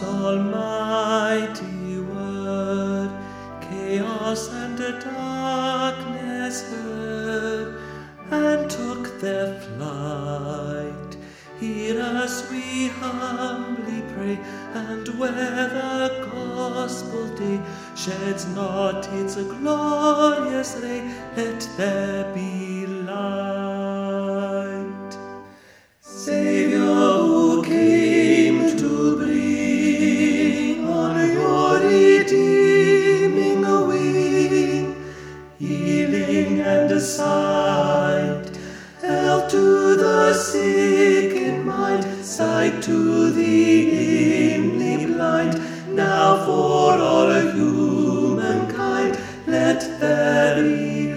almighty word, chaos and darkness heard, and took their flight. Hear us, we humbly pray, and where the gospel day sheds not its glorious ray, let there be light. Saviour, who came to bring on your redeeming wing healing and sight, health to the sick in mind, sight to the inly blind, now for all humankind, let there be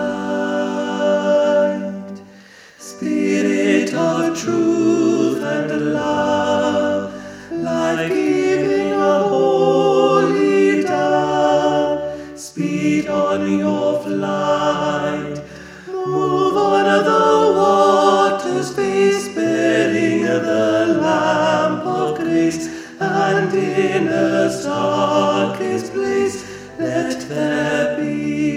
light. Spirit of truth and love, life-giving, a holy dove, speed on your flight, move on the water's face, bearing the lamp of grace, and in earth's darkest place, let there be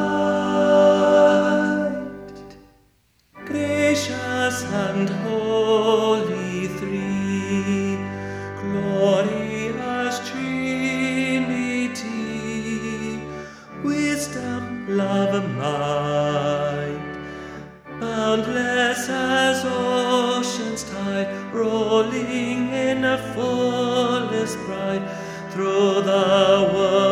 light. Gracious and holy three, glorious Trinity, wisdom, love, might, boundless as ocean's tide, rolling in a fullest pride through the world.